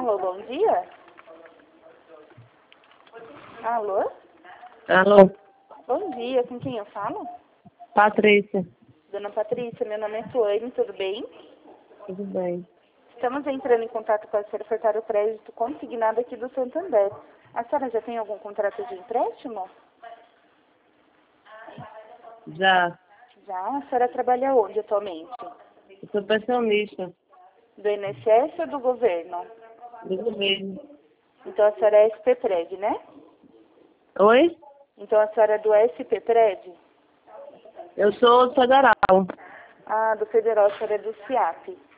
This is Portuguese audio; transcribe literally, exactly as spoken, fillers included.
Alô, bom dia? Alô? Alô, Bom dia, com quem eu falo? Patrícia. Dona Patrícia, meu nome é Suane, tudo bem? Tudo bem? Estamos entrando em contato com a senhora ofertar o crédito consignado aqui do Santander. A senhora já tem algum contrato de empréstimo? Já. Já? A senhora trabalha onde atualmente? Eu sou pensionista Do I N S S ou do governo? do governo. Então a senhora é S P Prev, né? Oi? Então a senhora é do S P Prev? Eu sou federal. Ah, do federal, a senhora é do SIAP.